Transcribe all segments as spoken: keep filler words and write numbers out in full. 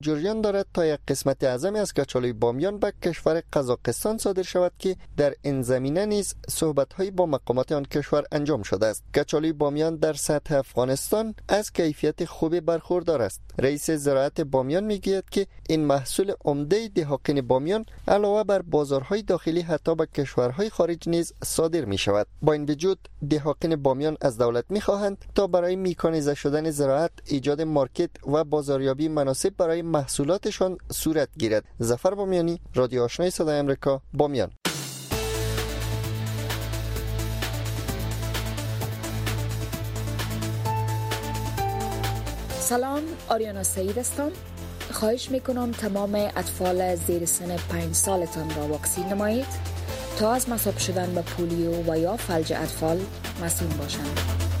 جریان دارد تا یک قسمت اعظمی از کچالوی بامیان به کشور قزاقستان صادر شود که در این زمینه نیز صحبت‌هایی با مقامات آن کشور انجام شده است. کچالوی بامیان در سطح افغانستان از کیفیت خوبی برخوردار است. رئیس زراعت بامیان میگوید که این محصول عمده دهقان بامیان علاوه بر بازارهای داخلی حتی به کشورهای خارج نیز صادر می شود. با این وجود دهقان بامیان از دولت می خواهند تا برای میکانیزه شدن زراعت ایجاد مارکت و بازاریابی مناسب برای محصولاتشان صورت گیرد. ظفر بامیانی، رادیو آشنای صدای آمریکا، بامیان. سلام، آریانا سعید هستم. خواهش میکنم تمام اطفال زیر سن پنج سالتان را واکسین نمایید تا از مصاب شدن به پولیو و یا فلج اطفال مسئول باشند.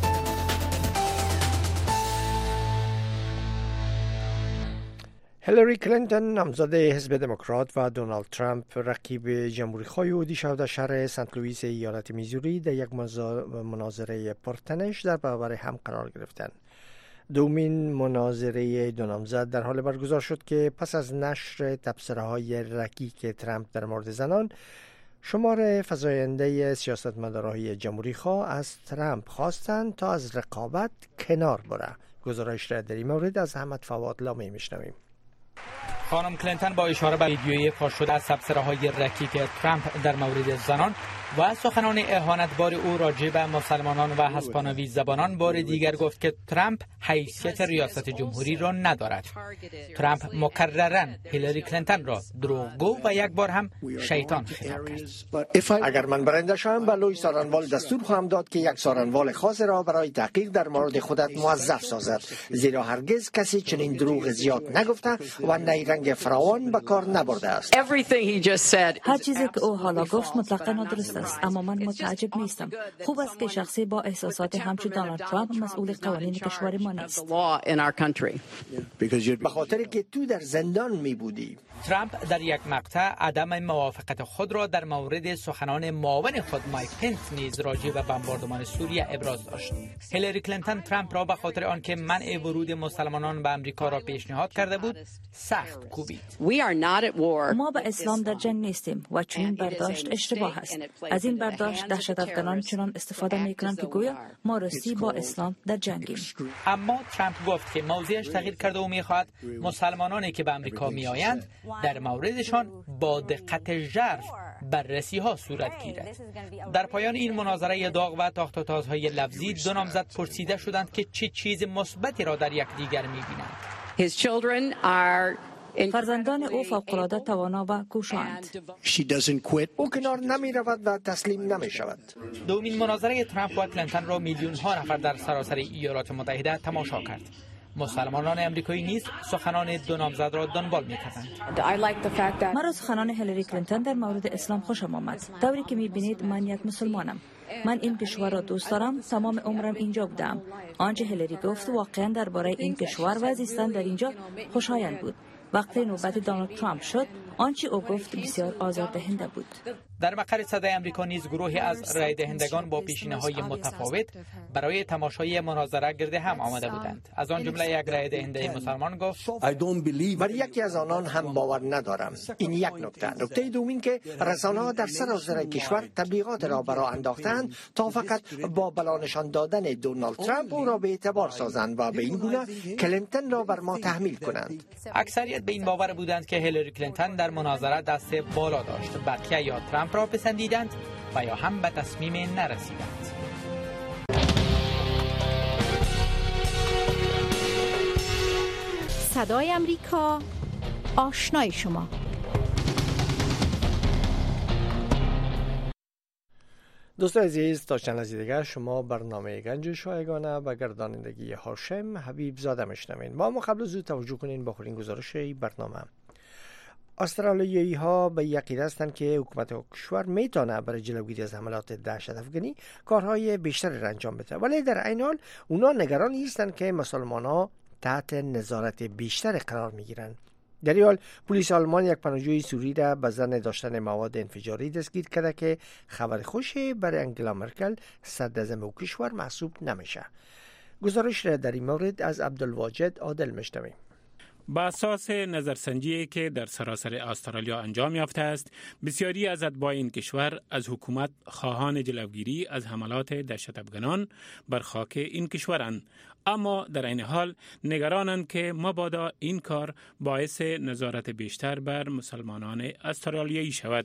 هیلاری کلینتون نامزد حزب دموکرات و دونالد ترامپ رقیب جمهوری‌خواه او دیشب در شهر سنت لوئیس ایالت میزوری در یک مناظره پرتنش در برابر هم قرار گرفتند. دومین مناظره دو نامزد در حال برگزار شد که پس از نشر تبصره‌های رکیک ترامپ در مورد زنان، شمار فزاینده سیاستمدارهای جمهوری‌خواه از ترامپ خواستند تا از رقابت کنار بره. گزارش را در این مورد از احمد فواد لامی میشنویم. خانم کلینتون با اشاره به ویدیوی فاش شده از تبصره‌های رکیک ترامپ در مورد زنان و سخنان اهانتبار او راجع به مسلمانان و هسپانوی زبانان بار دیگر گفت که ترامپ حیثیت ریاست جمهوری را ندارد. ترامپ مکرراً هیلاری کلینتون را دروغگو و یک بار هم شیطان خطاب کرد. اگر من برنده شوم به لوی سارنوال دستور خواهم داد که یک سارنوال خاص را برای تحقیق در مورد خودت موظف سازد، زیرا هرگز کسی چنین دروغ زیاد نگفته و نیرنگ فراوان به کار نبرده است. هر چیزی که او حالا گفت مطلقاً نادرست است، اما من متعجب نیستم. خوب است که شخصی با احساسات همچو دونالد ترامپ مسئول قوانین کشور ما نیست. به خاطر که تو در زندان می بودی. ترامپ در یک مقطع عدم موافقت خود را در مورد سخنان معاون خود مایک پنس نیز راجع به بمباردمان سوریه ابراز داشت. هیلاری کلینتون ترامپ را به خاطر آنکه منع ورود مسلمانان به امریکا را پیشنهاد کرده بود سخت کوبید. ما به اسلام در جنگ نیستیم و چنین برداشت اشتباه است. از این برداشت دهشت‌افکنان چنان استفاده میکنند که گویا ما راستی با اسلام در جنگیم. اما ترامپ گفت که موضعش تغییر کرده و میخواهد مسلمانانی که به امریکا میآیند در موردشان با دقت ژرف بررسی ها صورت گیرد. در پایان این مناظره داغ و تاخت و تازهای لفظی دو نامزد پرسیده شدند که چه چیز مثبتی را در یکدیگر می‌بینند. فرزندان او فوق‌العاده توانا و کوشاند. او کنار نمی رود و تسلیم نمی شود. دومین مناظره ترامپ و کلینتون را میلیون ها نفر در سراسر ایالات متحده تماشا کرد. مسلمانان امریکایی نیز سخنان دو نامزد را دنبال می‌کردند. مرا سخنان هیلاری کلینتون در مورد اسلام خوشم آمد. طوری که می‌بینید من یک مسلمانم. من این کشور را دوست دارم. تمام عمرم اینجا بودم. آنچه هیلاری گفت واقعا درباره این کشور و زیستن در اینجا خوشایند بود. وقتی نوبت دونالد ترامپ شد، آنچه او گفت بسیار آزاردهنده بود. در مقر صدای آمریکا نیز گروهی از رای دهندگان با پیشینه‌های متفاوت برای تماشای مناظره گرد هم آمده بودند. از آن جمله یک رای دهنده مسلمان گفت: بر یکی از آنان هم باور ندارم. این یک نکته. نکته دومین که رسانه‌ها در سراسر کشور تبلیغات را برای انداختند تا فقط با بلانشان دادن دونالد ترامپ او را به اعتبار سازند و به این گونه کلینتون را بر ما تحمیل کنند. اکثریت به این باور بودند که هیلاری کلینتون در مناظره دست بالا داشت. بقیه یا ترامپ را پسندیدند و یا هم به تصمیم نرسیدند. صدای آمریکا، آشنای شما. دوستان عزیز، تا چند لحظه دیگر شما برنامه گنج شایگانه و گردانندگی هاشم حبیب زاده میشنوین. ما قبل زود توجه کنین با آخرین گزارش برنامه. استرالیایی ها به یقین هستند که حکومت کشور میتونه برای جلوگیری از حملات دهشت افغانی کارهای بیشتری را انجام بده، ولی در عین حال اونا نگران هستند که مسلمان ها تحت نظارت بیشتری قرار میگیرند. در این حال پلیس آلمان یک پناهجوی سوری را به ظن داشتن مواد انفجاری دستگیر کرده که خبر خوشی برای انگلا مرکل صدراعظم او کشور محسوب نمیشه. گزارش را در این مورد از عبدالواجد عادل میشنویم. با اساس نظرسنجی که در سراسر استرالیا انجام یافته است، بسیاری از اتباع این کشور از حکومت خواهان جلوگیری از حملات دهشت‌افکنان بر خاک این کشورند، اما در این حال نگرانند که مبادا این کار باعث نظارت بیشتر بر مسلمانان استرالیایی شود.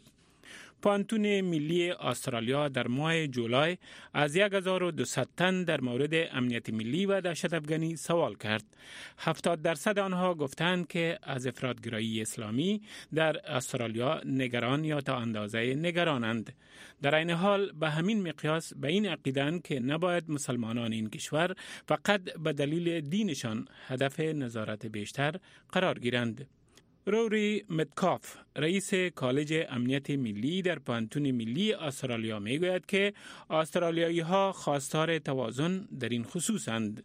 پانتون ملی استرالیا در ماه جولای از یک هزار و دویست تن در مورد امنیت ملی و دهشت افغانی سوال کرد. هفتاد درصد آنها گفتند که از افراطگرایی اسلامی در استرالیا نگران یا تا اندازه نگرانند. در این حال به همین مقیاس به این عقیدند که نباید مسلمانان این کشور فقط به دلیل دینشان هدف نظارت بیشتر قرار گیرند. روری متکاف، رئیس کالج امنیت ملی در پانتون ملی استرالیا میگوید که استرالیایی ها خواستار توازن در این خصوصند.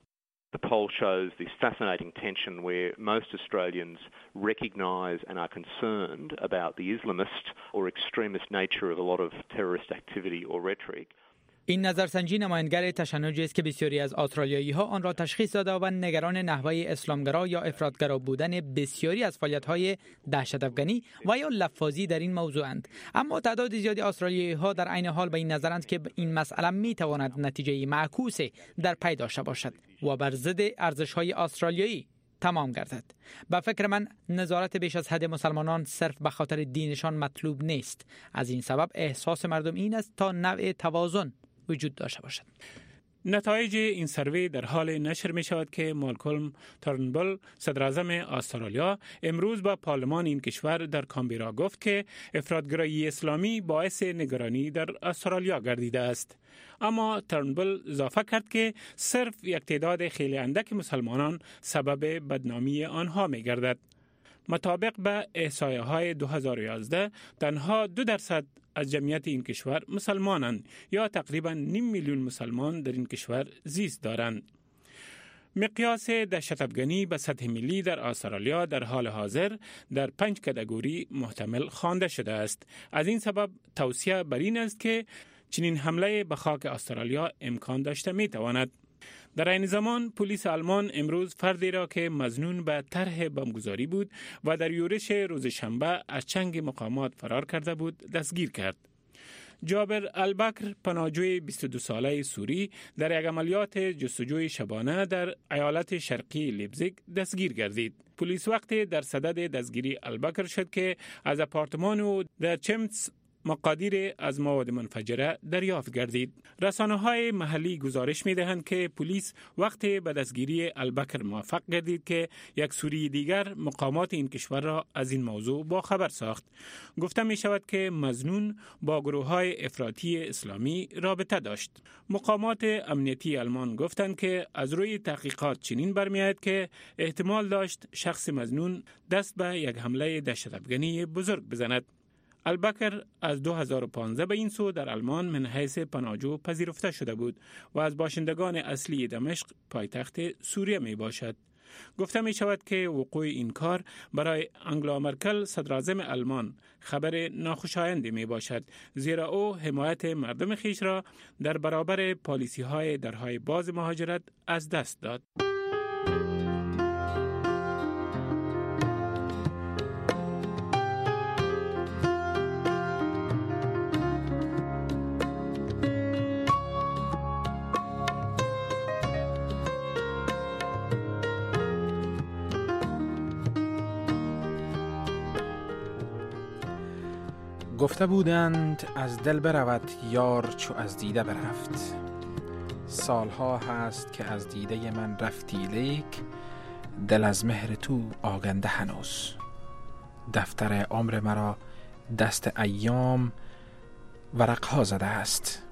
The poll shows this fascinating tension where most Australians recognise and are concerned about the Islamist or extremist nature of a lot of terrorist activity or rhetoric. این نظرسنجی نمایانگر تشنجی است که بسیاری از استرالیایی ها آن را تشخیص داده و نگران نحوه اسلامگرا یا افراطگرا بودن بسیاری از فعالیت‌های دهشت افغانی و یا لفاظی در این موضوع اند. اما تعداد زیادی استرالیایی ها در عین حال به این نظرند که این مسئله می تواند نتیجه معکوسی در پی داشته باشد و بر ضد ارزش‌های استرالیایی تمام گردد. به فکر من نظارت بیش از حد مسلمانان صرف به خاطر دینشان مطلوب نیست. از این سبب احساس مردم این است تا نوع توازن وجود داشته باشد. نتایج این سروی در حال نشر می شود که مالکولم ترنبل، صدر اعظم استرالیا، امروز با پارلمان این کشور در کامبرا گفت که افراطگرایی اسلامی باعث نگرانی در استرالیا گردیده است. اما ترنبل اضافه کرد که صرف یک تعداد خیلی اندک مسلمانان سبب بدنامی آنها می گردد. مطابق به احصایه های دو هزار و یازده تنها دو درصد از جمعیت این کشور مسلمانند یا تقریبا نیم میلیون مسلمان در این کشور زیست دارند. مقیاس دهشت افغانی به سطح ملی در استرالیا در حال حاضر در پنج کاتگوری محتمل خوانده شده است. از این سبب توصیه بر این است که چنین حمله به خاک استرالیا امکان داشته می تواند. در این زمان پلیس آلمان امروز فردی را که مظنون به طرح بمبگذاری بود و در یورش روز شنبه از چنگ مقامات فرار کرده بود دستگیر کرد. جابر البکر، پناهجوی بیست و دو ساله سوری، در یک عملیات جستجوی شبانه در ایالت شرقی لیپزیگ دستگیر گردید. پلیس وقتی در صدد دستگیری البکر شد که از آپارتمان او در چمتس مقادیر از مواد منفجره دریافت گردید. رسانه‌های محلی گزارش می‌دهند که پلیس وقتی به دستگیری البکر موفق گردید که یک سوری دیگر مقامات این کشور را از این موضوع باخبر ساخت. گفته می‌شود که مظنون با گروه‌های افراطی اسلامی رابطه داشت. مقامات امنیتی آلمان گفتند که از روی تحقیقات چنین برمی‌آید که احتمال داشت شخص مظنون دست به یک حمله دهشت‌افغانی بزرگ بزند. البکر از دو هزار و پانزده به این سو در آلمان من حیث پناهجو پذیرفته شده بود و از باشندگان اصلی دمشق پایتخت سوریه می باشد. گفته می شود که وقوع این کار برای انگلا مرکل صدر اعظم آلمان خبر ناخوشایندی می باشد، زیرا او حمایت مردم خیش را در برابر پالیسی های درهای باز مهاجرت از دست داد. گفته بودند از دل برود یار چو از دیده برفت. سالها هست که از دیده من رفتی، لیک دل از مهر تو آگنده هنوز. دفتر عمر مرا دست ایام ورقها زده است.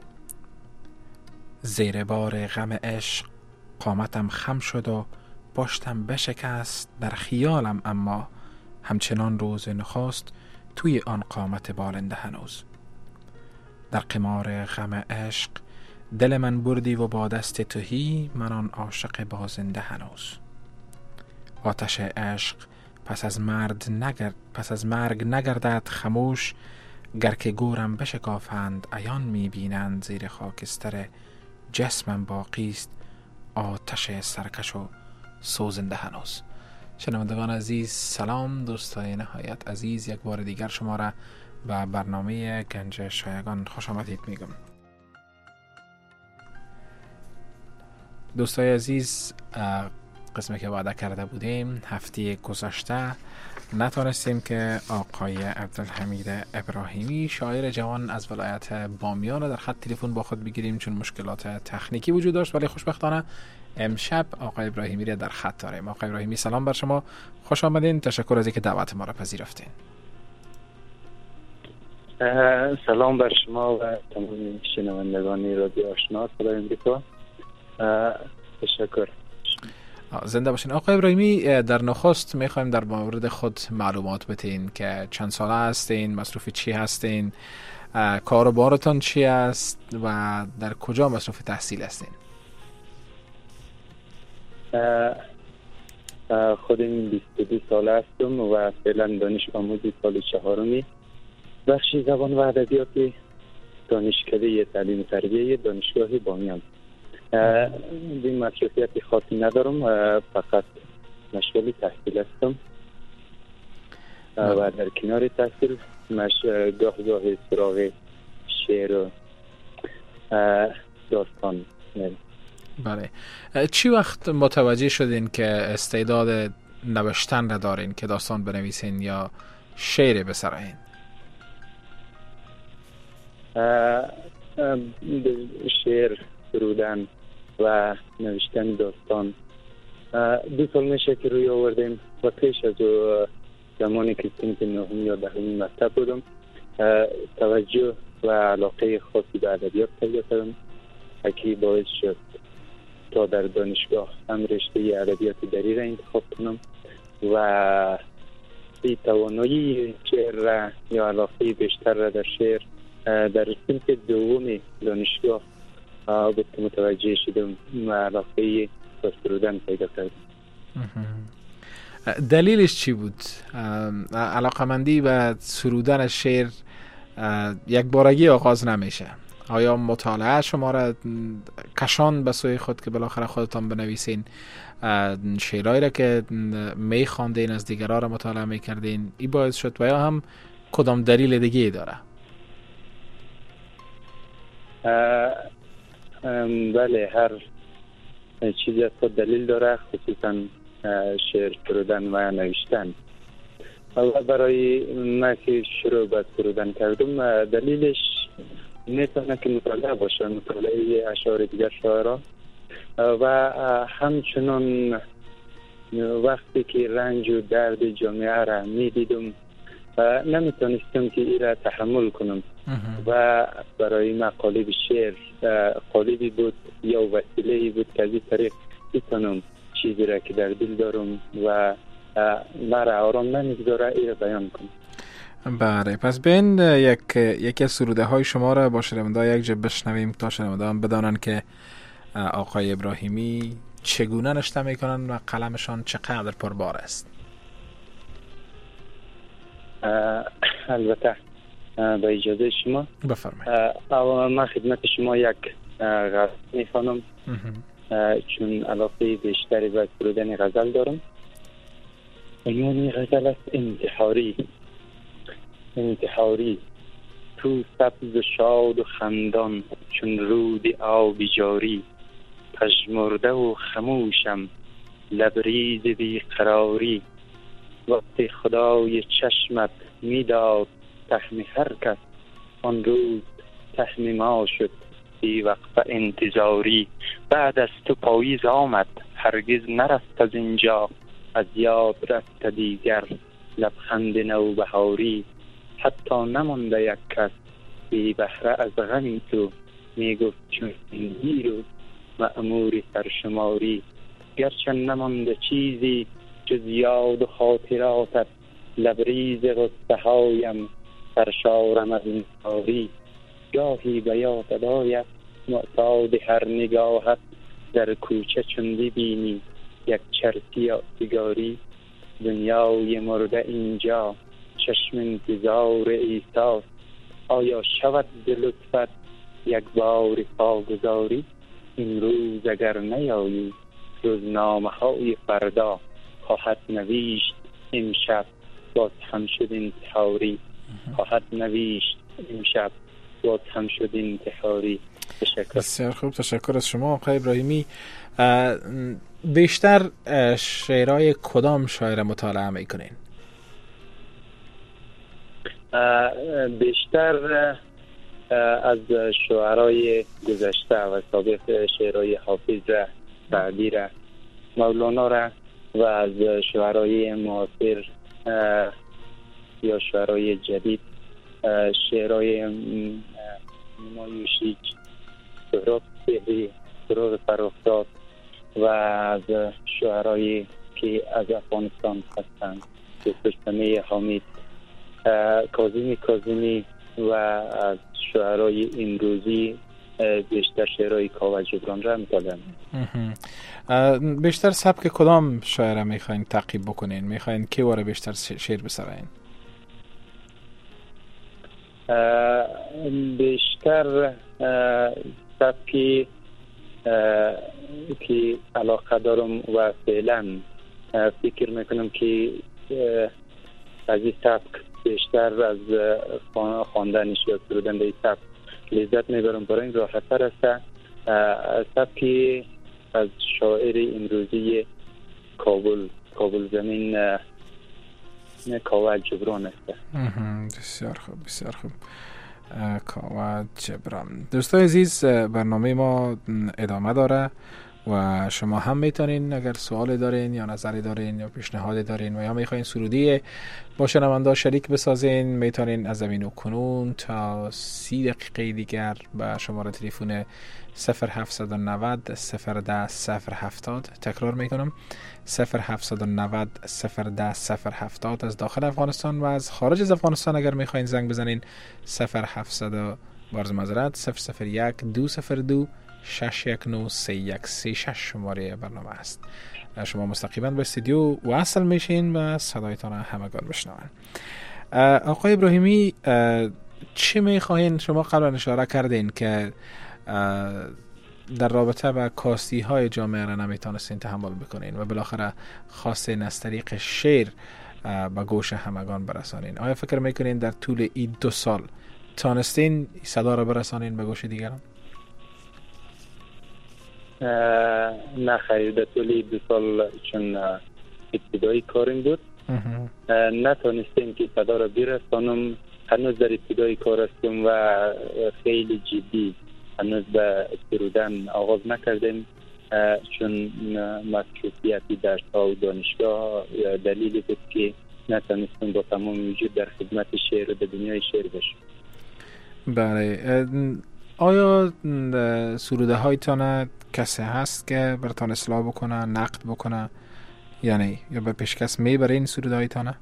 زیر بار غم عشق قامتم خم شد و پشتم بشکست در خیالم، اما همچنان روز نخست توی آن قامت بالنده هنوز. در قمار غم عشق دل من بردی و با دست تهی من آن عاشق بازنده هنوز. آتش عشق پس از مرد نگرد پس از مرگ نگردد خموش، گر که گورم بشکافند عیان میبینند زیر خاکستر جسمم باقیست آتش سرکش و سوزنده هنوز. شنوندگان عزیز سلام، دوستای نهایت عزیز، یک بار دیگر شما را به برنامه گنج شایگان خوش آمدید میگم. دوستای عزیز، قسمی که وعده کرده بودیم هفته گذشته نتونستیم که آقای عبدالحمید ابراهیمی شاعر جوان از ولایت بامیان در خط تلفن با خود بگیریم چون مشکلات تکنیکی وجود داشت، ولی خوشبختانه امشب آقای ابراهیمی را در خط داریم. آقای ابراهیمی سلام بر شما، خوش آمدین، تشکر از اینکه دعوت ما را پذیرفتین. سلام بر شما و تمام شنوندگان رادیو آشنا صدای امریکا، تشکر. زنده باشین. آقای ابراهیمی، در نخست میخوایم در مورد خود معلومات بتین که چند ساله هستین، مصروف چی هستین، کاروبارتان چی است و در کجا مصروف تحصیل هستین؟ خودم بیست و دو ساله هستم و فعلا دانش آموز سال چهارمی بخش زبان و ادبیات دانشکده تعلیم تربیه دانشگاه بامیان. این مصروفیت خاصی ندارم، فقط مشغول تحصیل هستم و در کنار تحصیل مش گاه گاه سراغ شعر و داستان. بله، چی وقت متوجه شدین که استعداد نوشتن را دارین که داستان بنویسین یا شعر بسرایین؟ شعر سرودن و نوشتن داستان دو سال میشه که روی آوردیم و پیش از زمانی که سنت نهم یا دهمین مکتب بودم توجه و علاقه خاصی به ادبیات پیدا کردم، که باعث شد تا در دانشگاه هم رشته ادبیات دری را انتخاب کنم و این توانایی شعر را یا علاقه بیشتر را در شعر در سنت دوم دانشگاه به متوجه شدم و علاقه به سرودن پیدا کردم. دلیلش چی بود؟ علاقمندی به سرودن شعر یک بارگی آغاز نمیشه. آیا مطالعه شما را کشان به سوی خود که بالاخره خودتان بنویسین، شعرهایی را که می خواندین از دیگران را مطالعه می کردین ای باعث شد و یا هم کدام دلیل دیگه داره؟ بله، هر چیزی از خود دلیل داره، خصوصا شعر سرودن و نوشتن. اول برای من که شروع به سرودن کردم دلیلش میتونه که مطالعه باشه، مطالعه اشعار دیگر شاعران و همچنان وقتی که رنج و درد جامعه را میدیدم نمیتونستم که این را تحمل کنم و برای من قالب شعر قالبی بود یا وسیله‌ای بود که از این طریق بتونم چیزی را که در دل دارم و مرا آرام نمیگذاره این را بیان کنم. بله، پس بین یک یکی از سروده های شما را با شنونده‌ها یک جا بشنویم تا شنونده‌ها بدانن که آقای ابراهیمی چگونه نوشته میکنن و قلمشان چقدر پربار است. البته با اجازه شما بفرمایید. من خدمت شما یک غزل میخوانم چون علاقه بیشتری به سرودن غزل دارم. عنوان غزل است انتحاری. انتحاری تو سبز و شاد و خندان چون رود آبی جاری، پژمرده و خموشم لبریز بیقراری، وقتی خدای چشمت میداد تحمی هر کس، آن روز تحمی ما شد بی وقت انتظاری. بعد از تو پاییز آمد هرگز نرست از اینجا، از یاد رفت دیگر لبخند نوبهاری. حتی نمانده یک کس بی بهره از غم تو، میگفت چون این روز مأمور سرشماری. گرچه نمانده چیزی جز یاد و خاطراتت، لبریز غصه هایم سرشارم از انتحاری. گاهی به یاد آید معتاد هر نگاهت، در کوچه چون ببینی یک چرسی یا سیگاری. دنیای مرده اینجا چشم انتظار ایساست، آیا شود به لطفت یک بار پاگذاری؟ این روز اگر نیایی روزنامه های فردا خواهد نویشت امشب باز هم شد انتحاری خواهد نویشت امشب باز هم شد انتحاری. تشکر. بسیار خوب، تشکر از شما آقای ابراهیمی. بیشتر شعرهای کدام شاعر مطالعه میکنین؟ بیشتر از شعرهای گذشته و سابق شعرهای حافظ را، سعدی را، مولانا را و از شعرهای معاصر یا شعرهای جدید شعرهای نیمایوشی، سهراب سحری، سرور فرافتاد و از شعرهایی که از افغانستان هستند رستم حامد، کاظم کاظمی و از شعرهای امروزی بیشتر شعرهای کاوه جبران را مطالعه می‌کنم. بیشتر سبک کدام شاعر میخواین تعقیب بکنین؟ میخواین کی واره بیشتر شعر بسرائین؟ بیشتر سبکی که علاقه دارم و فعلا فکر میکنم که از این سبک بیشتر از خواندنش یا سرودن به این سبک لذت میبرم، برای این راحت تر است. سبکی از شاعر امروزی کابل کابل زمین کاوه جبران است. بسیار خوب، بسیار خوب. کاوه جبران. دوستان عزیز، برنامه ما ادامه داره و شما هم میتونین اگر سوال دارین یا نظری دارین یا پیشنهاد دارین و یا میخواین سرودی با شنونده شریک بسازین، میتونین از زمین و کنون تا سی دقیقه دیگر به شماره تلفن صفر هفت نه صفر صفر ده صفر هفتاد، تکرار میکنم صفر هفت نه صفر صفر ده صفر هفتاد از داخل افغانستان و از خارج از افغانستان اگر میخواین زنگ بزنین صفر هفت بارز مزرعت صفر صفر یک دو صفر دو شش یک نه سه یک سه شش شماره برنامه است. شما مستقیما به استودیو وصل میشین و صدایتان همگان بشنوین. آقای ابراهیمی، چی میخواین؟ شما قبلا اشاره کردین که در رابطه با کاستی های جامعه را نمیتونستین تحمل بکنین و بالاخره خواستین از طریق شعر به گوش همگان برسانین. آیا فکر میکنین در طول این دو سال تانستین صدا را برسانین به گوش دیگران؟ نه خیر، در طول دو سال چون ابتدایی کارم بود نتونستیم که صدا را برسانم. هنوز در ابتدای کار هستم و خیلی جدی هنوز به سرودن آغاز نکردیم چون مصروفیتی درس ها و دانشگاه دلیلی بود که نتونستیم با تمام وجود در خدمت شعر و در دنیای شعر باشیم. بله. آیا سروده هایتان کسی هست که براتان اصلاح بکنه، نقد بکنه یا نه؟ یا به پیشکش میبره این سروده هایتان؟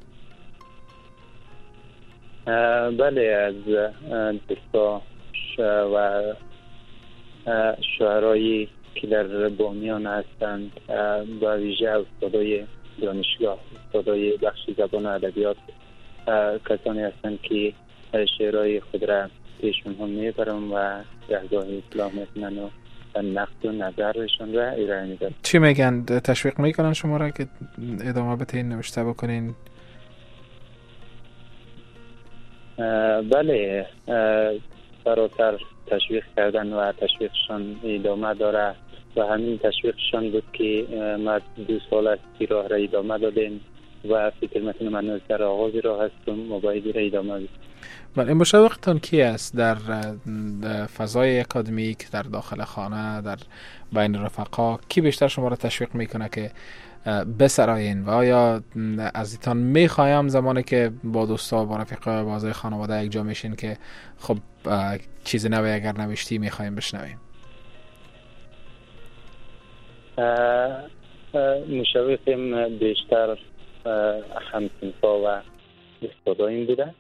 بله، از دوستا و شعرهایی که در بامیان هستند با ویژه استادای دانشگاه، استادای بخش زبان و ادبیات کسانی هستند که شعرهای خود را پیشون هم میبرم و گهگاهی اصلاح میکنن و نقد و نظرشون را ارائه میدن. چی میگن؟ تشویق میکنن شما را که ادامه بتین نوشته بکنین؟ بله، فراتر تشویق کردن و تشویقشان ادامه داره و همین تشویقشان بود که ما دو سال است که راه را ادامه دادیم و فکر میکنم من در آغاز راه هستم و باید را ادامه بدیم. بله، مشوقتان کی است در فضای اکادمیک، در داخل خانه، در بین رفقا؟ کی بیشتر شما را تشویق میکنه که بسراین و آیا از ایتان میخوایم زمانی که با دوستا با رفقا با اعضای خانواده یک جا میشین که خب چیزی نوی اگر نوشتی میخوایم بشنویم؟ مشوقم بیشتر همسنفا و استادایم بوده.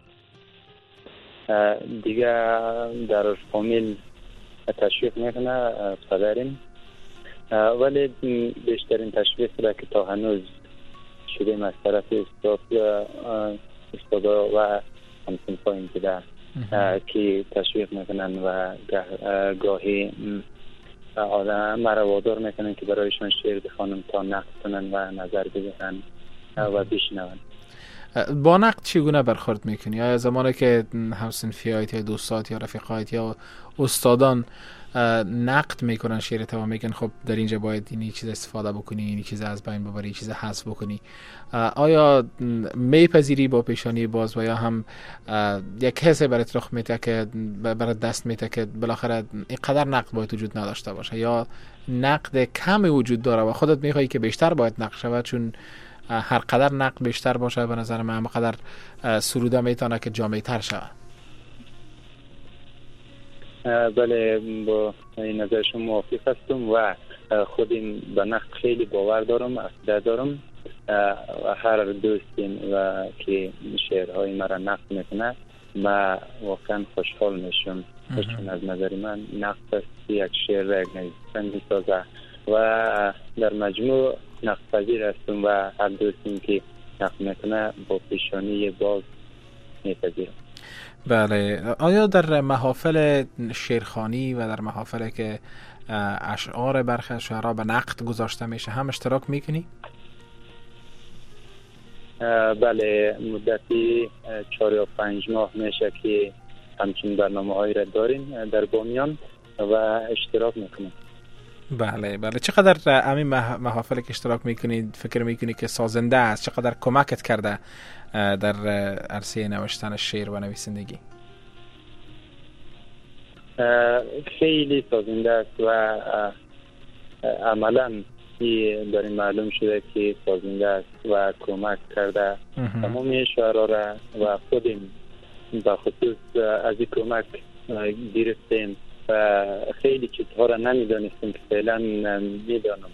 دیگه در فامیل تشویق میکنه پدرم، ولی بیشترین تشویق را که تا هنوز شده از طرف استاد استادا و همسنفایم بوده که تشویق میکنن و گاهی آدم مرا وادار میکنن که برایشان شعر بخوانم تا نقد کنن و نظر بدهن و بشنون. با نقد چگونه برخورد میکنی؟ آیا زمانی که همسنفیایت یا دوستات یا رفیقایت یا استادان نقد میکنن شعرت و میگن خب در اینجا باید این چیز استفاده بکنی، این چیز از بین ببری، این چیز حذف بکنی، آیا میپذیری با پیشانی باز و یا هم یک حس برات رخ میده که برات دست میده که بالاخره اینقدر نقد باید وجود نداشته باشه یا نقد کم وجود داره و خودت میخوایی که بیشتر باید نقد شود، چون هر قدر نقد بیشتر باشه به نظر من همقدر سروده میتونه که جامعی تر شود؟ بله، با این نظر شما موافق هستم و خودم به نقد خیلی باور دارم، عقیده دارم و هر دوستیم و که شعرهای مرا نقد میکنه ما واقعا خوشحال میشم، چون از نظر من نقد است یک شعر را یک نویسنده میسازه و در مجموع نقد پذیر هستم و هر دوستیم که نقد میکنه با پیشانی باز میپذیرم. بله، آیا در محافل شعرخوانی و در محافل که اشعار برخی از شعرها به نقد گذاشته میشه هم اشتراک میکنی؟ بله، مدتی چهار یا پنج ماه میشه که همچین برنامه هایی را داریم در بامیان و اشتراک میکنیم. بله بله، چقدر همین محافل که اشتراک میکنید فکر میکنی که سازنده است؟ چقدر کمکت کرده در عرصه نوشتن شعر و نویسندگی؟ خیلی سازنده است و عملا داریم معلوم شده که سازنده است و کمک کرده تمام شعرها را و خودیم به خصوص از این کمک گرفتیم و خیلی چیزها را نمیدانستیم که فعلا میدانم.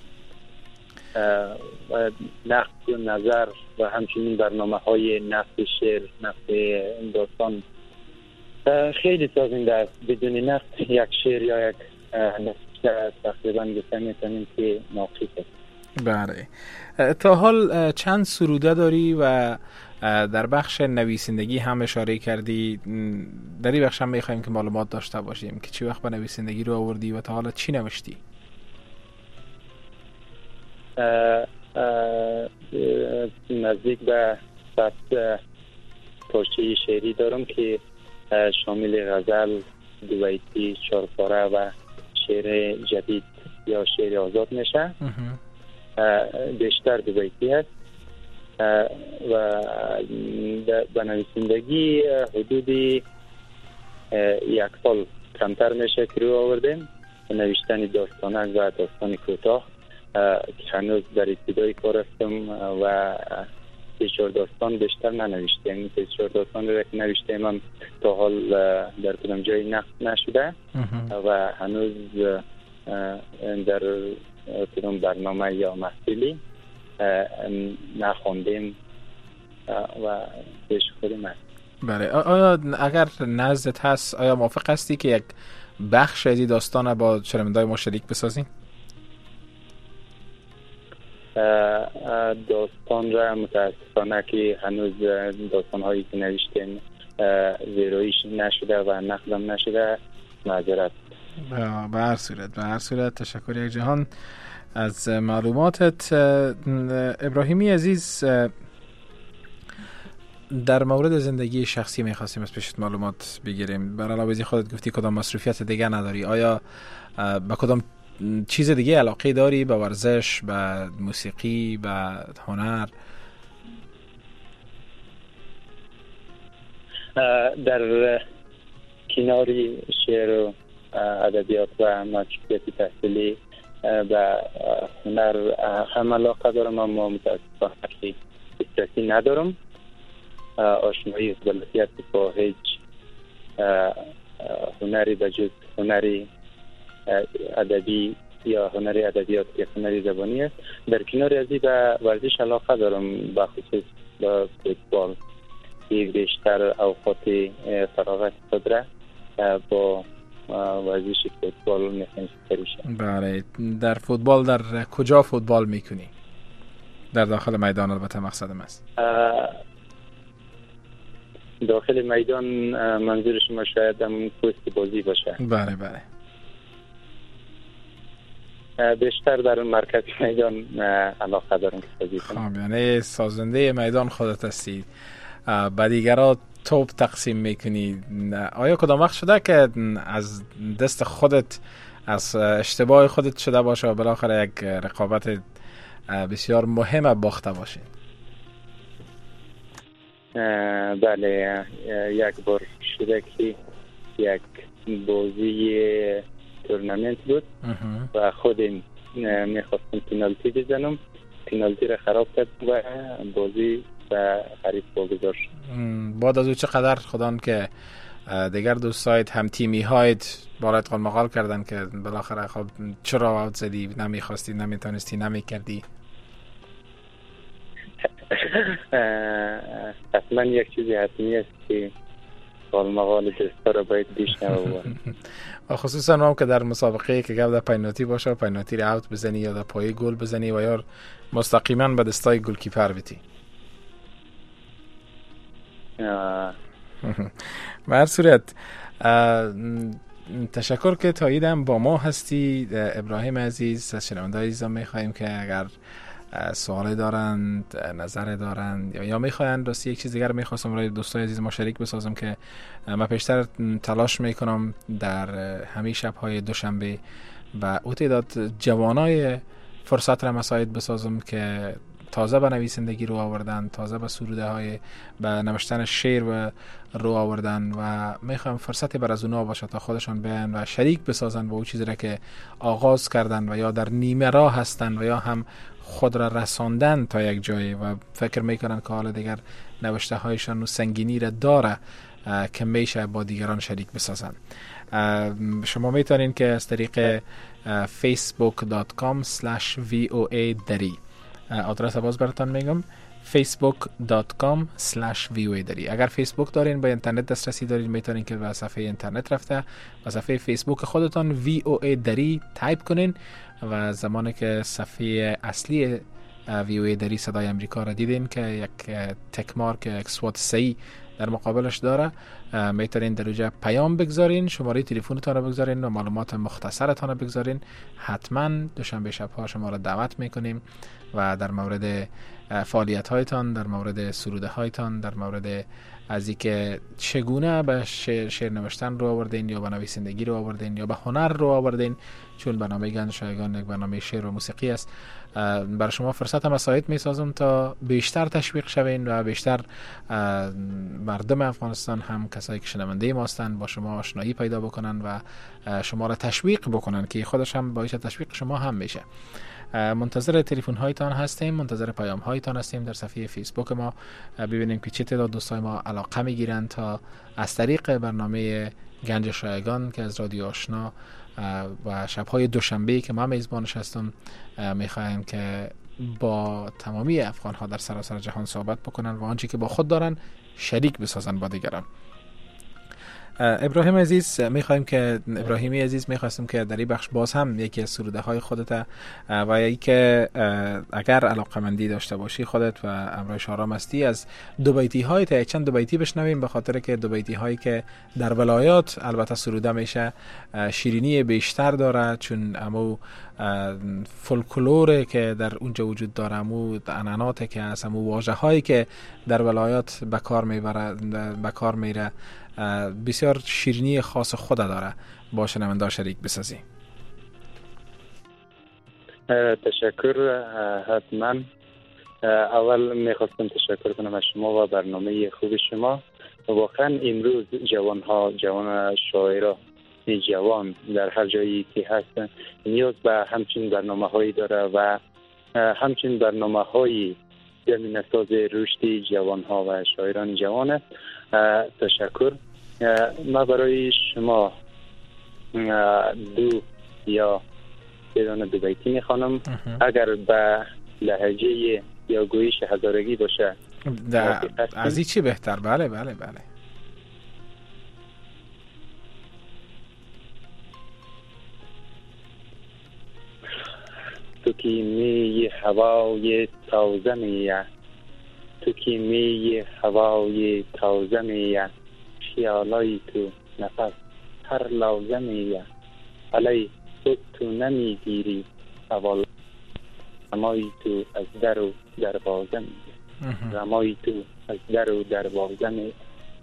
نقد و نظر و همچنین برنامه های نقد شعر، نقد داستان خیلی سازنده است. بدون نقد یک شعر یا یک نقد تقریبا گفته میتونیم که ناقص است. بله، تا حال چند سروده داری و در بخش نویسندگی هم اشاره کردی، در این بخش هم میخواییم که معلومات داشته باشیم که چی وقت به نویسندگی رو آوردی و تا حالا چی نوشتی؟ اه اه نزدیک به صد پارچه شعری دارم که شامل غزل، دوبیتی، چهارپاره و شعر جدید یا شعر آزاد میشه. بیشتر دوبیتی هست و به نویسندگی حدودی یک سال کمتر میشه که رو آوردیم نوشتن داستانک و داستان کوتاه که هنوز در ابتدای کار هستم و بسیار داستان بیشتر ننوشتیم. بسیار داستان رو که نوشتیم هم تا حال در کدام جایی نقد نشده و هنوز در کدام برنامه یا محصولی نخوندیم و پیش خودیم هست. بله، آیا اگر نزدت هست آیا موافق هستی که یک بخش از این داستان با شنونده‌های ما شریک بسازیم؟ داستان را متاسفانه که هنوز داستان هایی که نوشتیم ویرایش نشده و نقدم نشده، معذرت. به هر صورت به هر صورت تشکر یک جهان از معلوماتت. ابراهیمی عزیز، در مورد زندگی شخصی میخواستیم از پیشت معلومات بگیریم. بر علاوه از خودت گفتی کدام مصروفیت دیگه نداری، آیا به کدام چیز دیگه علاقه داری؟ به ورزش، به موسیقی، به هنر؟ در کناری شعر و ادبیات و مشغولیت تحصیلی به هنر هم علاقه دارم، اما متاسفانه که دسترسی ندارم. آشنایی بلدیت با هیچ هنری بجز هنری ادبی یا هنری ادبیات که هنری زبانی است. در کنار ازی به ورزش علاقه دارم، به خصوص به فوتبال که بیشتر اوقات فراغت خود را با ورزش فوتبال میخوایم سپری. بله، در فوتبال در کجا فوتبال میکنی؟ در داخل میدان البته مقصدم است. داخل میدان منظور شما شاید هم پست بازی باشه. بله بله. بیشتر در مرکز میدان علاقه دارم که بازی کنم. یعنی سازنده میدان خودت هستی، با دیگرها توپ تقسیم میکنی. آیا کدام وقت شده که از دست خودت، از اشتباه خودت شده باشه و بالاخره یک رقابت بسیار مهم باخته باشید؟ بله، یک بار شده که یک بازی تورنمنت بود و خودم میخواستم پنالتی بزنم، پنالتی را خراب کرد و بازی و حریف واگذار شد. بعد از او چقدر خدان که دیگر دوستایت هم تیمی هایت برایت قال مقال کردن که بالاخره خب چرا اوت زدی، نمیخواستی، نمیتونستی، نمیکردی؟ حتما یک چیزی حتمی است که قال مقال دوستا را باید بشنوه و خصوصا هم که در مسابقه که گفت در پنالتی باشه، پنالتی را اوت بزنی یا در پای گل بزنی و یا مستقیما به دستای گل کیپر بیتی. به هر صورت تشکر که تاییدم با ما هستی ابراهیم عزیز. از شنونده‌های عزیزم میخواهیم که اگر سوالی دارند، نظر دارند یا یا میخواین راستی یک چیز دیگر میخواستم برای دوستای عزیز ما شریک بسازم که من پیشتر تلاش میکنم در همه شب‌های دوشنبه و او تعداد جوانای فرصت را مساعد بسازم که تازه به نویسندگی رو آوردن، تازه به سروده های به نوشتن شعر و رو آوردن و میخوام فرصتی بر از اونا باشه تا خودشان بیان و شریک بسازن با اون چیزی را که آغاز کردن و یا در نیمه راه هستن و یا هم خود را رساندن تا یک جایی و فکر میکنن که حالا دیگر نوشته هایشان و سنگینی را داره که میشه با دیگران شریک بسازن. شما میتونین که از طریق فیسبوک دات کام اسلش وی او ای دری، آدرس باز براتون میگم فیسبوک دات کام اسلش وی او ای دری. اگر فیسبوک دارین با اینترنت دسترسی دارین میتونین که به صفحه اینترنت رفته و صفحه فیسبوک خودتون وی او ای دری تایپ کنین و زمانی که صفحه اصلی وی او ای دری صدای امریکا را دیدین که یک تک مارک، یک سوات سی در مقابلش داره، میتونین در اونجا پیام بگذارین، شماره تلفنتون رو بگذارین و معلومات مختصرتون رو بگذارین. حتما دوشنبه شب‌ها شما را دعوت میکنیم و در مورد فعالیت هایتان، در مورد سروده هایتان، در مورد از اینکه چگونه به شعر, شعر نوشتن رو آوردین یا به نویسندگی رو آوردین یا به هنر رو آوردین، چون برنامه گنج شایگان یک برنامه شعر و موسیقی است، برای شما فرصت مساعد می سازم تا بیشتر تشویق شوین و بیشتر مردم افغانستان هم کسایی که شنونده ما هستند با شما آشنایی پیدا بکنن و شما را تشویق بکنن که خودش هم باعث تشویق شما هم میشه. منتظر تلفن هایتان هستیم، منتظر پیام هایتان هستیم در صفحه فیسبوک ما، ببینیم که چه تعداد دوستای ما علاقه میگیرن تا از طریق برنامه گنج شایگان که از رادیو آشنا و شب‌های دوشنبه که ما میزبانش هستم میخوایم که با تمامی افغان ها در سراسر جهان صحبت بکنن و آنچه که با خود دارن شریک بسازن با دیگران. ابراهیم عزیز میخوایم که ابراهیمی عزیز میخواستم که در این بخش باز هم یکی از سروده های خودت و ای که اگر علاقمندی داشته باشی خودت و امرای شارام هستی از دو بیتی های تا چند دو بیتی بشنویم، به خاطر که دو بیتی هایی که در ولایات البته سروده میشه شیرینی بیشتر داره، چون امو فولکلوره که در اونجا وجود داره، امو عنعناتی که هست، امو واژه هایی که در ولایات به کار میبره به کار میره بسیار شیرینی خاص خود داره. با شنونده شریک بسازی. تشکر. حتما اول میخواستم تشکر کنم از شما و برنامه خوب شما. واقعا امروز جوان ها، جوان شاعرها، جوان در هر جایی که هستن نیاز به همچین برنامه هایی داره و همچین برنامه هایی زمینه ساز رشد جوان ها و شاعران جوان است. تشکر. ما برای شما دو یا بدون دو بیتی میخوانم، اگر به لهجه یا گویش هزارگی باشه از این چی بهتر؟ بله بله بله. تو که می هوای تازه میه، تو که می هوای تازه میه، خیالای تو نفس هر لحظه میه، علی تو تو نمیگیری اول رمای تو از در و دروازه می رمای تو از در و دروازه می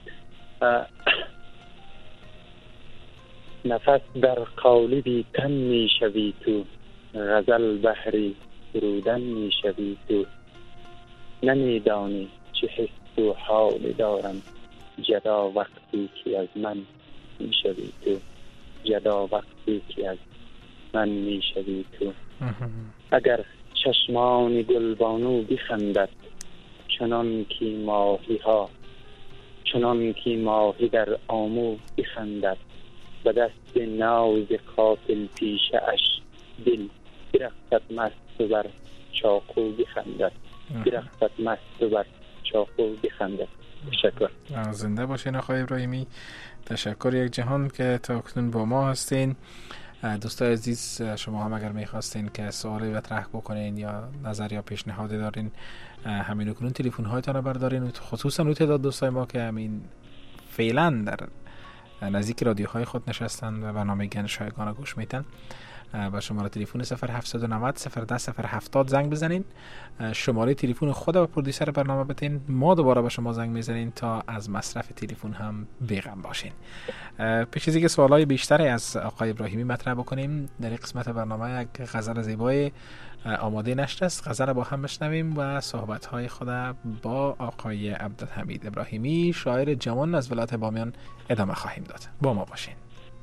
نفس در قالبی تن می شوی تو غزل بحری سرودن می شوی تو نمی دانی چه حس و حال دارم جدا وقتی که از من می شوی تو جدا وقتی که از من می شوی تو اگر چشمان گلبانو بخندد چنان که ماهی ها چنان که ماهی در آمو بخندد به دست ناز قاتل پیشه اش دل درخت مست بر چاقو بخندد درخت مست بر چاقو بخندد. تشکر. زنده باشین آقای ابراهیمی. تشکر یک جهان که تا اکنون با ما هستین. دوستای عزیز، شما هم اگر میخواستین که سوالی مطرح بکنین یا نظر یا پیشنهادی دارین، همین اکنون تلفن هایتان رو بردارین، خصوصا اون تعداد دوستای ما که همین فعلا در نزدیک رادیوهای خود نشستن و برنامه گنج شایگان گوش میتن، با شماره تلفن صفر هفت نه صفر صفر ده صفر هفتاد زنگ بزنین، شماره تلفن خود و پرودیسر برنامه بتین، ما دوباره به شما زنگ میزنین تا از مصرف تلفن هم بیغم باشین. پیش از اینکه سوالای بیشتری از آقای ابراهیمی مطرح بکنیم، در این قسمت برنامه یک غزل زیبای آماده نشده است. غزل با هم بشنویم و صحبت‌های خود با آقای عبدالحمید ابراهیمی، شاعر جوان از ولایت بامیان، ادامه خواهیم داد. با ما باشین.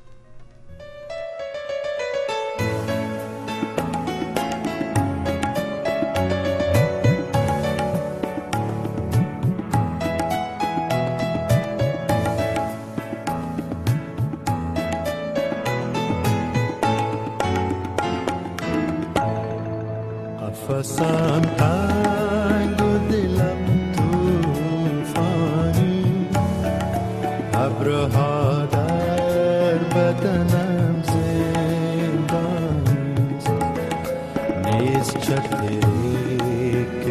قفصم تنگ و دلم توفانی، ابرها در بدنم زندانیست، نیست چتری که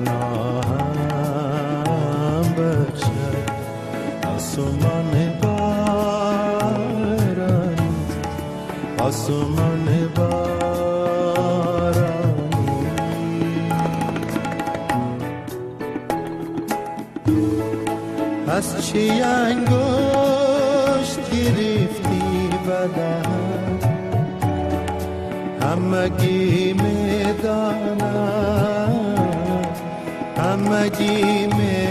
پناهم بخشد، آسمان بارانی آسمان بارانی از چی انگشت گرفتی بدهم، همگی میدانم همگی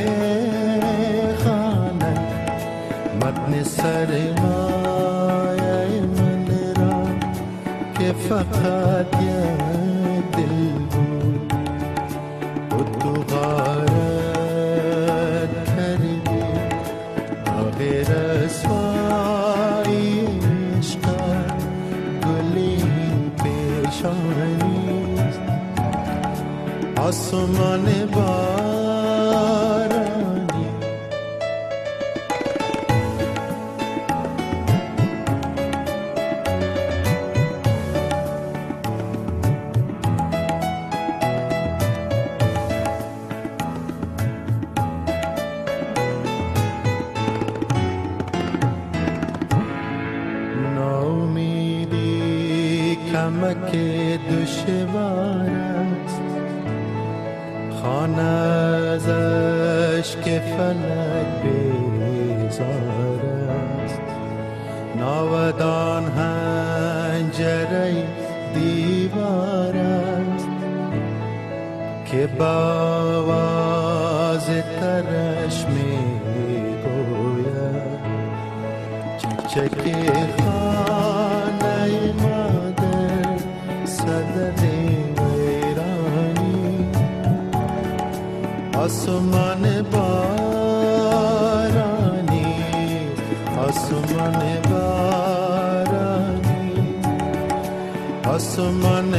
میخواند متن سرمایه من را که فقط یک دل بود و تو غارت کردی غیر رسوایی عشقت گلی پیشانیست، آسمان بارانی کمک دشوار است، خانه ازش که فلک بیزار است، ناودان هنجره دیوار است که با آواز ترش می گوید چکچک خانه مادر صدد ویرانی، آسمان بارانی آسمان بارانی آسمان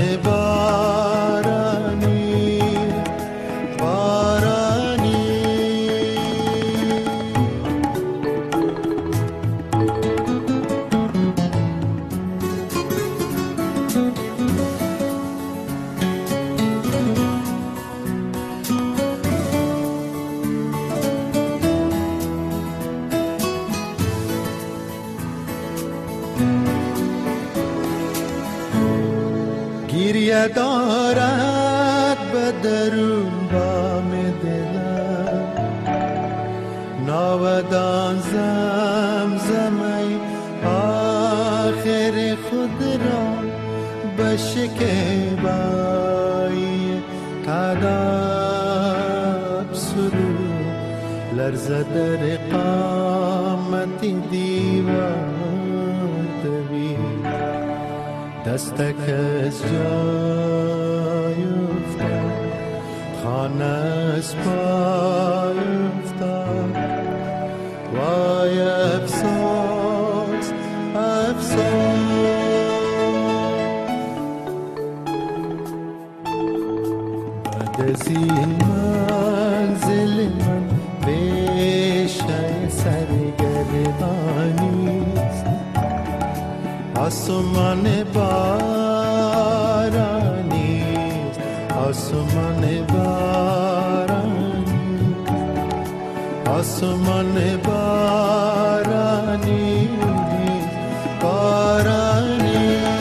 بارانی بارانی گریه دارد به درون بام دلم، ناودان زمزمه آخر خود را به شکیبایی تداب سرو لرزه در قامت دیوار دوید، دستک از جای افتاد، خانه از پای افتاد، وای افسوس افسوس. بعد از این منزل من بیشه سرگردانیست، آسمان بارانیست، آسمان بارانیست، آسمان بارانیست، بارانیست.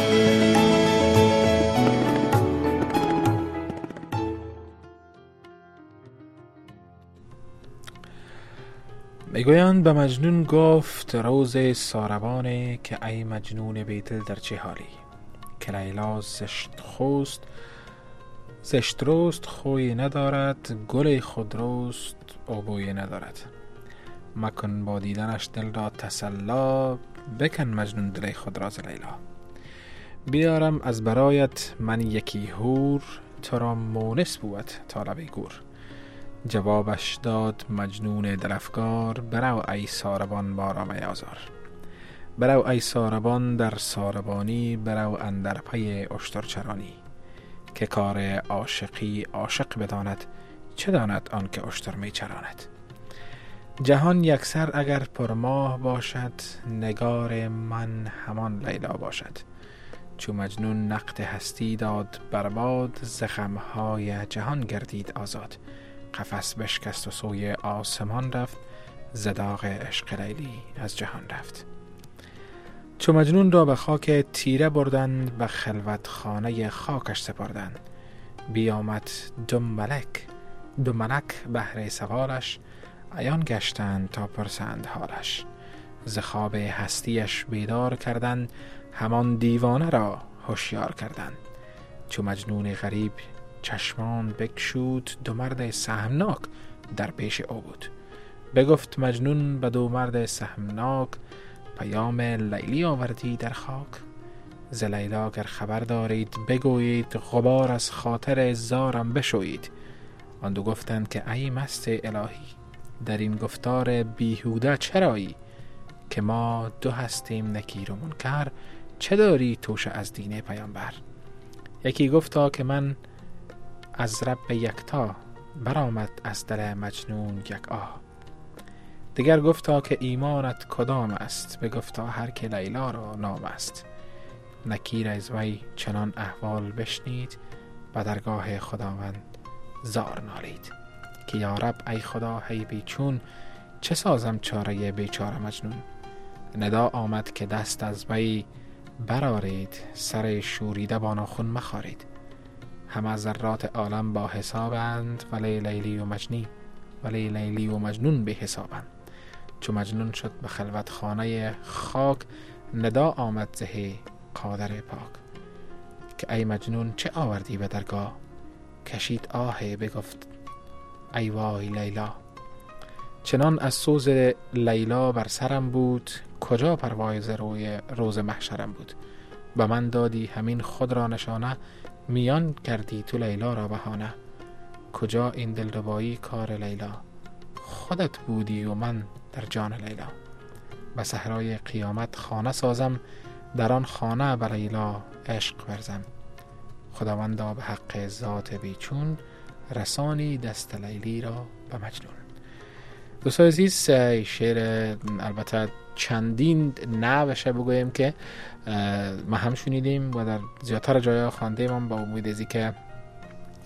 میگویند به مجنون گفت روز ساربانه که ای مجنون بیدل در چه حالی، که لیلا زشت خوست زشت روست خوی ندارد، گل خود روست او بوی ندارد. مکن با دیدنش دل را تسلا، بکن مجنون دل خود را ز لیلا. بیارم از برایت من یکی هور، تو را مونس بود طالب گور. جوابش داد مجنون دلفگار، برو ای ساربان بارا میازار. برو ای ساربان در ساربانی، برو اندر پی اشترچرانی. که کار عاشقی عاشق بداند، چه داند آن که اشتر می چراند. جهان یکسر اگر پرماه باشد، نگار من همان لیلا باشد. چو مجنون نقد هستی داد برباد، زخمهای جهان گردید آزاد. قفس بشکست و سوی آسمان رفت، ز داغ عشق لیلی از جهان رفت. چو مجنون را به خاک تیره بردند، به خلوت خانه خاکش سپردند. بیامد دو ملک دو ملک بهر سوالش، عیان گشتند تا پرسند حالش. ز خواب هستیش بیدار کردند، همان دیوانه را هوشیار کردند. چو مجنون غریب چشمان بگشود، دو مرد سهمناک در پیش او بود. بگفت مجنون به دو مرد سهمناک، پیام لیلی آوردی در خاک. ز لیلا گر خبر دارید بگویید، غبار از خاطر زارم بشویید. آن دو گفتند که ای مست الهی، در این گفتار بیهوده چرایی؟ که ما دو هستیم نکیر و منکر، چه داری توشه از دین پیامبر؟ یکی گفتا که من از رب یکتا، برآمد از دل مجنون یک آه. دیگر گفتا که ایمانت کدام است، بگفتا هر که لیلا را نام است. نکیر از وی چنان احوال بشنید، به درگاه خداوند زار نالید. که یا رب ای خدا هی بیچون، چه سازم چاره بیچاره مجنون؟ ندا آمد که دست از وی برارید، سر شوریده با ناخن مخارید. همه ذرات عالم با حسابند، ولی لیلی و مجنی ولی لیلی و مجنون به حسابند. چو مجنون شد به خلوت خانه خاک، ندا آمد زهی قادر پاک. که ای مجنون چه آوردی به درگاه، کشید آه بگفت ای وای لیلا. چنان از سوز لیلا بر سرم بود، کجا پروای ز روی روز محشرم بود. به من دادی همین خود را نشانه، میان کردی تو لیلا را بهانه. کجا این دلربایی کار لیلا، خودت بودی و من در جان لیلا. به صحرای قیامت خانه سازم، در آن خانه به لیلا عشق ورزم. خداوندا به حق ذات بیچون، رسانی دست لیلی را به مجنون. دوستان عزیز، شعر البته چندین نوشه بگویم که ما هم شنیدیم و در زیادتر جای خوانده ما، با امید ازی که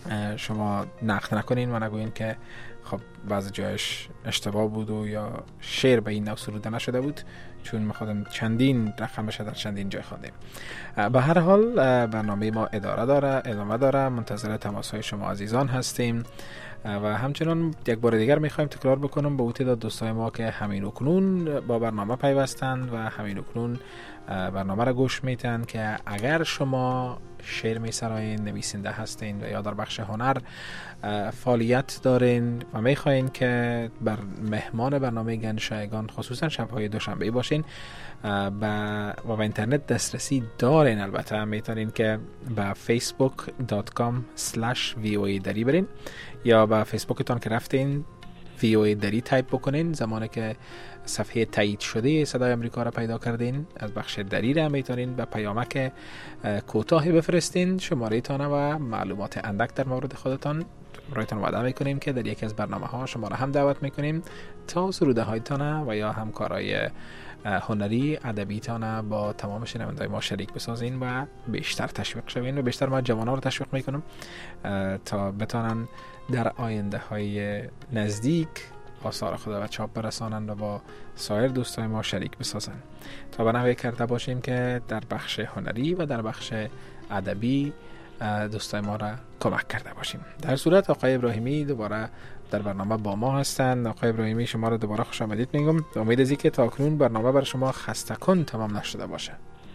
شما نقد نکنین و نگوین که خب بعضی جایش اشتباه بود و یا شعر به این نوع سروده نشده بود، چون می‌خوادم چندین رقم بشه در چندین جای خواندیم. به هر حال برنامه ما اداره داره ادامه داره، منتظر تماس‌های شما عزیزان هستیم و همچنان یک بار دیگر میخوایم تکرار بکنم به تعداد دوستای ما که همین اکنون با برنامه پیوستند و همین اکنون برنامه را گوش میتن که اگر شما شعر میسراین، نویسنده هستین و یا در بخش هنر فعالیت دارین و میخواین که بر مهمان برنامه گنج شایگان خصوصا شب‌های دوشنبه باشین و و به اینترنت دسترسی دارین، البته میتونین که به فیسبوک دات کام اسلش وی او ای دری برین یا به فیسبوکتان که رفتین وی او ای دری تایپ بکنین. زمانی که صفحه تایید شده صدای امریکا را پیدا کردین، از بخش دری را میتونین به پیامک کوتاهی بفرستین شماره تانه و معلومات اندک در مورد خودتان. برایتان وعده میکنیم که در یکی از برنامه ها شما را هم دعوت میکنیم تا سروده های تانه و یا همکارای هنری ادبی تانه با تمام شنوندگان ما شریک بسازین و بیشتر تشویق شوین و بیشتر ما جوانان رو تشویق میکنم تا بتونن در آینده های نزدیک آثار خود و چاپ برسانند و با سایر دوستای ما شریک بسازن تا به نحوی کرده باشیم که در بخش هنری و در بخش ادبی دوستای ما را کمک کرده باشیم. در صورت آقای ابراهیمی دوباره در برنامه با ما هستند. آقای ابراهیمی شما را دوباره خوش آمدید میگم. امید از اینکه تا کنون برنامه بر شما خسته کن تمام نشده باشه.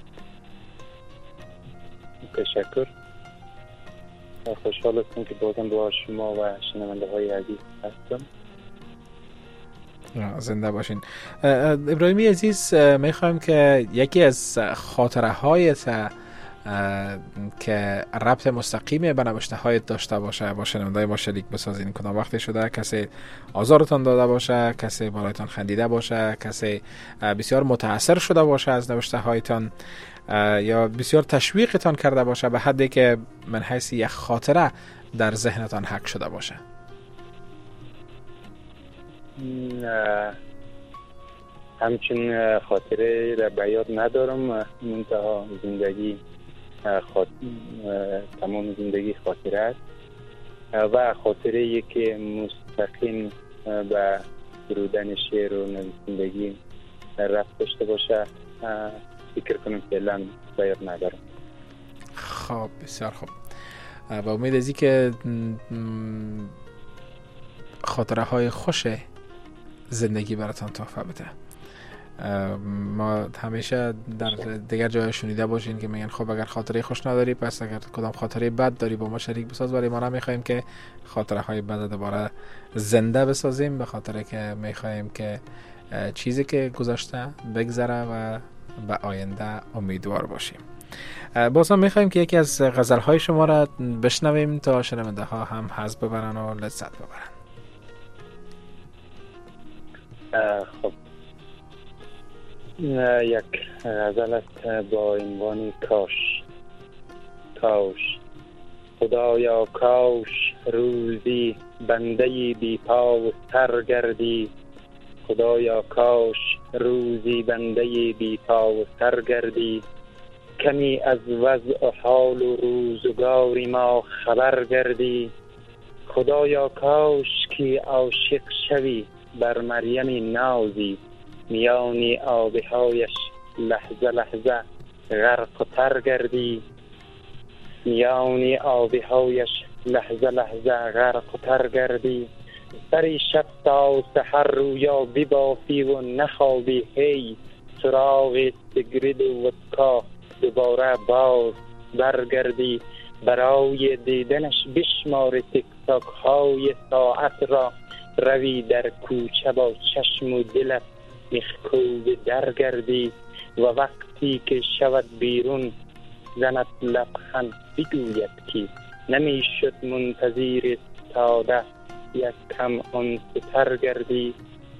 تشکر. خوشحال هستم که بازم با شما و شنونده های عزیز هستم. زنده باشین. ابراهیمی عزیز، میخوایم که یکی از خاطره هایت که ربط مستقیمی به نوشته هایت داشته باشه با شنونده ما شریک بسازین. کدام وقتی شده کسی آزارتان داده باشه، کسی برایتان خندیده باشه، کسی بسیار متاثر شده باشه از نوشته هایتان یا بسیار تشویقتان کرده باشه به حدی که من حیث یک خاطره در ذهنتان حک شده باشه؟ نه، همچون خاطره را به یاد ندارم. منتها زندگی خاط... تمام زندگی خاطره است و خاطره ای که مستقیم به سرودن شعر و نویسندگی رفت داشته باشه فکر کنم فعلا به یاد ندارم. خب بسیار خوب. با امید از اینکه خاطره های خوش زندگی براتان تحفه بده. ما همیشه در دیگر جای شنیده باشین که میگن خب اگر خاطره خوش نداری پس اگر کدام خاطره بد داری با ما شریک بساز، ولی ما نمیخوایم که خاطره های بد دوباره زنده بسازیم، به خاطر که میخوایم که چیزی که گذشته بگذره و به آینده امیدوار باشیم. باز هم میخوایم که یکی از غزل های شما را بشنویم تا شنونده ها هم حظ ببرن و لذت ببرن. خب یک غزل است با عنوان کاش. کاش خدایا کاش روزی بنده بی پا و سر گردی. خدایا کاش روزی بنده بی پا و سر گردی. کمی از وضع و حال و روزگاری ما خبر گردی. خدایا کاش که عاشق شوی بر مریم نازی. میانی آبهایش لحظه لحظه غرق و تر گردی. میانی آبهایش لحظه لحظه غرق و تر گردی. سری شب تا سحر رویا ببافی و نخوابی، هی سراغ سگرد و ودکا دوباره باز برگردی. برای دیدنش بشمار تک تاک های ساعت را، روی در کوچه با چشم و دلت مخکوب درگردی. و وقتی که شود بیرون زنت لبخند بگوید که نمی شد منتظر استاده یک کم انستر گردی.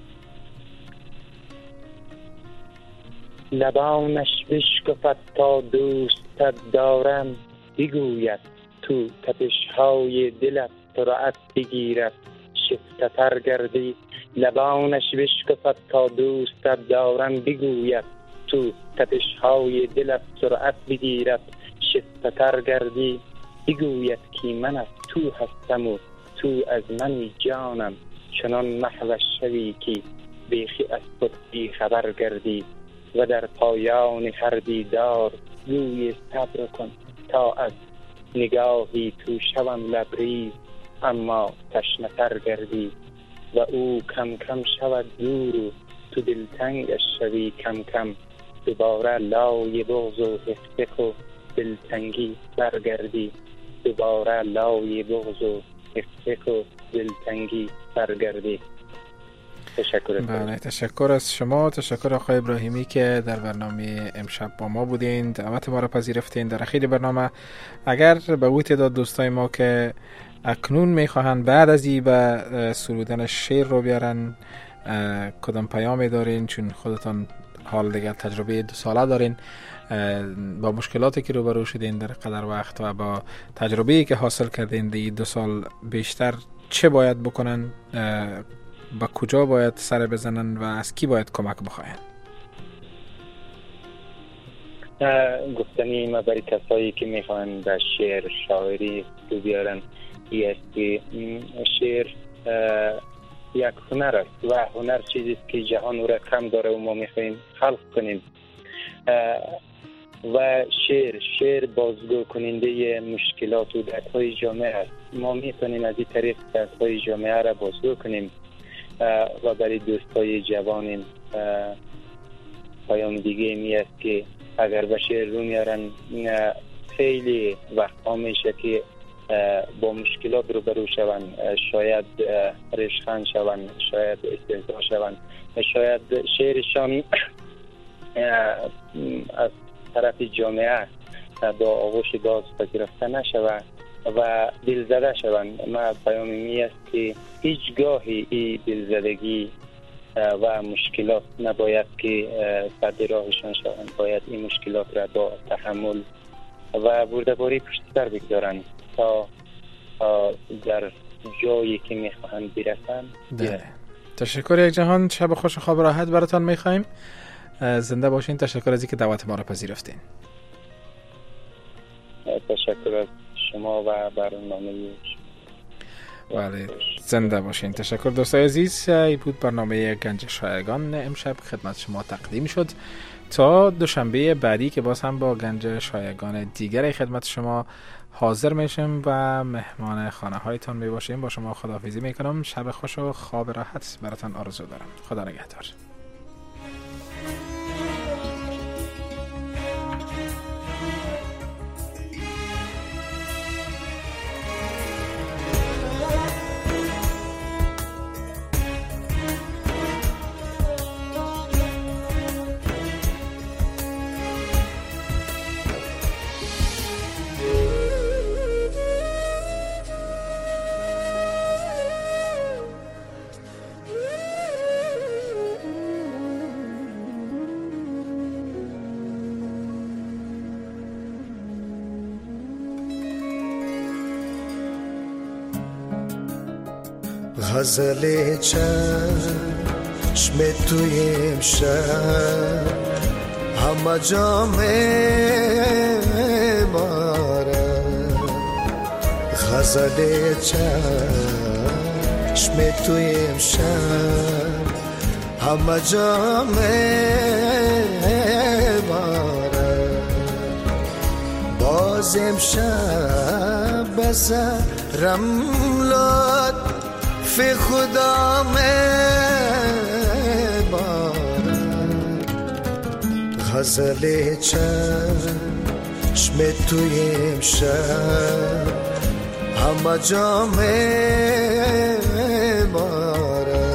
لبانش بشکفد تا دوستت دارم بگوید، تو تپش های دلت سرعت بگیرد شفته تر گردی. لبانش بشکفد تا دوستت دارم بگوید، تو تپش های دلت سرعت بگیرد شفته تر گردی. بگوید که من از تو هستم و تو از من جانم. چنان محو شوی که بیخی از خود بی خبر گردی و در پایان هر دیدار گوی صبر کن تا از نگاهی تو شوم لبریز اما تشنه‌تر گردی و او کم کم شود دور و تو دلتنگش شوی کم کم. دوباره لای بغض و هفتک و دلتنگی برگردی. دوباره لای بغض و هفتک و دلتنگی برگردی. تشکر. بله تشکر از شما. تشکر آقای ابراهیمی که در برنامه امشب با ما بودین، دعوت ما را پذیرفتین. در اخیر برنامه اگر به او تعداد دوستای ما که اکنون میخواهند بعد از این به سرودن شعر رو بیارن کدام پیامی دارین؟ چون خودتان حال دیگر تجربه دو ساله دارین، با مشکلاتی که روبرو شدین در قدر وقت و با تجربه‌ای که حاصل کردین دی دو سال بیشتر چه باید بکنن، با کجا باید سر بزنن و از کی باید کمک بخواین؟ گفتنی ما برای کسایی که میخوان به شعر شاعری رو بیارن این است که شعر یک هنر است و هنر چیزی است که جهان را کم داره و ما میخوایم خلق کنیم و شعر شعر بازگو کننده مشکلات و دردهای جامعه است. ما میتونیم از این طریق دردهای جامعه را بازگو کنیم و برای دوستای جوانیم پیام دیگه می است که اگر به شعر رو میارن خیلی وقتا میشه که با مشکلات روبرو شوند، شاید ریشخند شوند، شاید استهزا شوند، شاید شعرشان از طرف جامعه با آغوش باز پذیرفته نشود و دلزده شوند. ما پیامی می است که هیچگاهی این دلزدگی و مشکلات نباید که سد راهشان شوند، باید این مشکلات را با تحمل و بردباری پشت سر بگذارند تا در جایی که میخواهند برسند. تشکر یک جهان. شب خوش و خواب راحت براتان میخوایم. زنده باشین. تشکر از اینکه دعوت ما را پذیرفتین. تشکر از شما و برنامه شما. بله زنده باشین. تشکر دوستای عزیز. این بود برنامه گنج شایگان امشب خدمت شما تقدیم شد. تا دوشنبه بعدی که باز هم با گنج شایگان دیگر خدمت شما حاضر میشم و مهمان خانه هایتان می باشیم. با شما خداحافظی میکنم. شب خوش و خواب راحت براتان آرزو دارم. خدا نگهدار. غزل چشم توی امشب همه جا میباره. غزل چشم توی امشب همه جا میباره. باز امشب بسرم لاد فی خدا میبارد. غزل چشم توی امشب همه جا میبارد.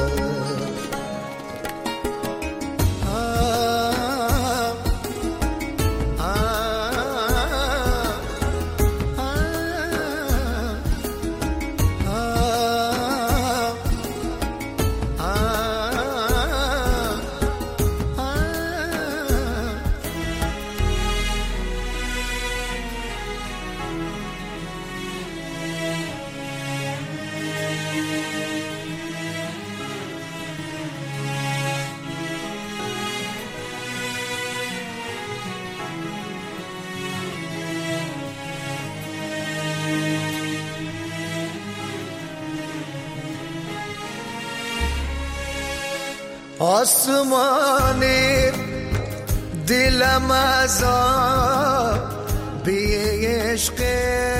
آسمانی دلم از آب بی عشق